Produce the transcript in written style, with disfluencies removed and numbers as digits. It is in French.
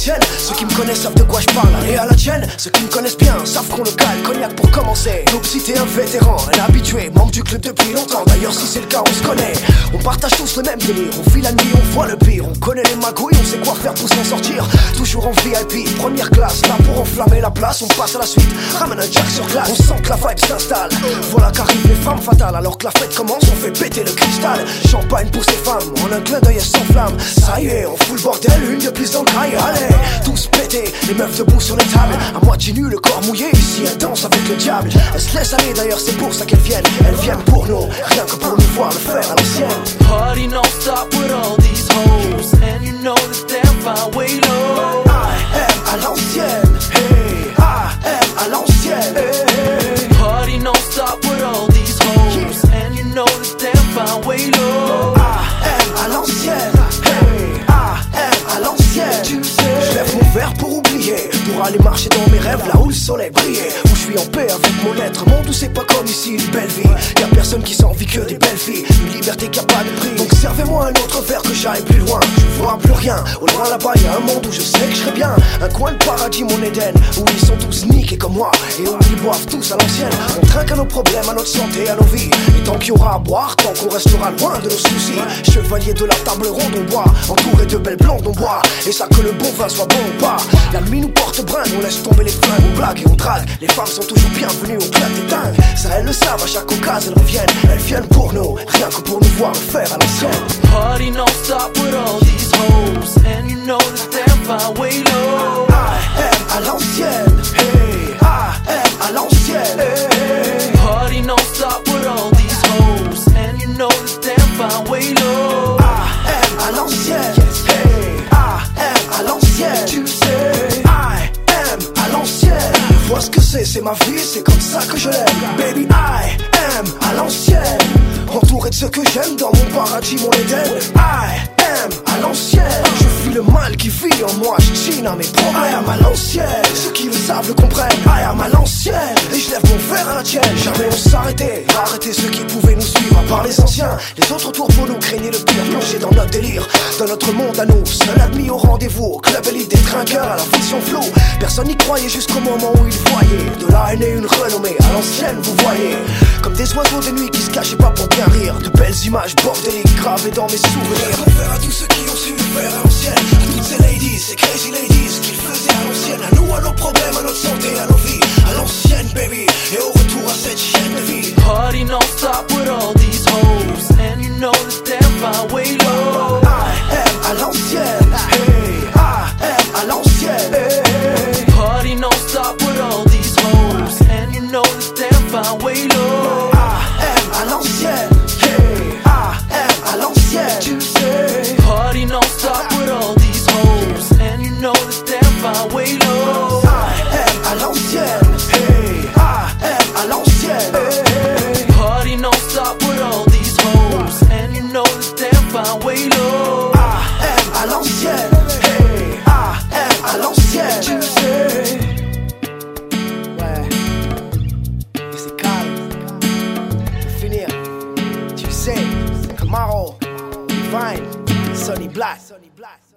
l'ancienne. Ceux qui me connaissent savent de quoi je parle. Et à la tienne, ceux qui me connaissent bien savent qu'on le cale. Cognac pour commencer. Donc si t'es un vétéran, un habitué, membre du club depuis longtemps. D'ailleurs si c'est le cas on se connaît. On partage tous le même délire. On vit la nuit, on voit le pire. On connaît les magouilles, on sait quoi faire pour s'en sortir. Toujours en VIP, première classe. Là pour enflammer la place, on passe à la suite. Ramène un jack sur glace, on sent que la vibe s'installe. Voilà qu'arrivent les femmes fatales. Alors que la fête commence, on fait péter le cristal. Champagne pour ces femmes, en un clin d'œil elles s'enflamment. Ça y est, on fout le bordel, une de plus dans le cahier. Allez, tous pétés, les meufs debout sur les tables. À moitié nu, le corps mouillé, ici elles dansent avec le diable. Elles se laissent aller d'ailleurs, c'est pour ça qu'elles viennent. Elles viennent pour nous, rien que pour nous voir le faire à l'ancienne. Party non-stop with all these hoes, and you know that they're fine way low. I am à l'ancienne, hey, I am à l'ancienne, hey. Party non-stop with all these hoes, and you know that they're fine way low. I am à l'ancienne, hey, I am à l'ancienne. Tu sais, je lève mon verre pour oublier, pour aller marcher dans mes rêves là où le soleil brillait, où je suis en paix avec mon être. Monde où c'est pas comme ici, une belle vie. Y'a personne qui s'envie que des belles filles, une liberté qui a pas de prix. Donc servez-moi un autre verre que j'aille plus loin. Je vois plus rien, au loin là-bas y'a un monde où je sais que je serai bien. Un coin de paradis, mon Éden, où ils sont tous niqués comme moi, et où ils boivent tous à l'ancienne. On trinque à nos problèmes, à notre santé, à nos vies. Et tant qu'il y aura à boire, tant qu'on restera loin de nos soucis. Chevalier de la table ronde, on boit, entouré de belles blondes, on boit. Et ça que le bon vin soit bon ou pas. La nuit nous porte bringue, on laisse tomber les flingues, on blague et on drague. Les femmes sont toujours bienvenues, on claque des dingues. Ça elles le savent, à chaque occasion elles viennent pour nous, rien que pour nous voir le faire à l'ancienne. Party non-stop with all these hoes, and you know that they're fine way low. I am à l'ancienne, hey, I am à l'ancienne, hey. Party non-stop with all these hoes, and you know that they're fine way low. I am à l'ancienne, hey, I am à l'ancienne. Tu sais, I am à l'ancienne. Vois ce que c'est ma vie, c'est comme ça que je l'aime. Baby, I am à l'ancienne. Entouré de ceux que j'aime dans mon paradis, mon Éden. I am à l'ancienne. Je fuis le mal qui vit en moi, je chine à mes problèmes. I am à l'ancienne. Ceux qui le savent le comprennent. I am à l'ancienne. Et je lève mon verre à la tienne. Jamais on s'arrêtait, arrêter ceux qui pouvaient nous suivre. À part les anciens, les autres autour pour nous craignaient le pire. Plongés dans notre délire, dans notre monde à nous. Seul admis au rendez-vous, club élite des trinqueurs à la vision floue. Personne n'y croyait jusqu'au moment où ils voyaient de la haine et une renommée à l'ancienne, vous voyez. Comme des oiseaux de nuit qui se cachaient pas pour bien rire. De belles images bordéliques gravées dans mes souvenirs. On verra à tous ceux qui ont su le faire à l'ancienne. À toutes ces ladies, ces crazy ladies qu'ils faisaient à l'ancienne. À nous, à nos problèmes, à notre santé, à nos vies. À l'ancienne, baby. Et au retour à cette chaîne de vie. Party non-stop with all these hoes, and you know that they're fine way low. I am à l'ancienne, hey, I am à l'ancienne, hey. Party non-stop with all these hoes, and you know that they're fine way low. I am à l'ancienne, hey, I am à l'ancienne. Tu sais, party non-stop with all these hoes, and you know that they're fine way low. I am à l'ancienne, hey, I am à l'ancienne, hey. Party non-stop with all these hoes, and you know that they're fine way low. I am à l'ancienne, hey, I am à l'ancienne. Tu sais, ouais, et c'est calme. Pour finir, tu sais, Camaro, Vine, Sonny Black.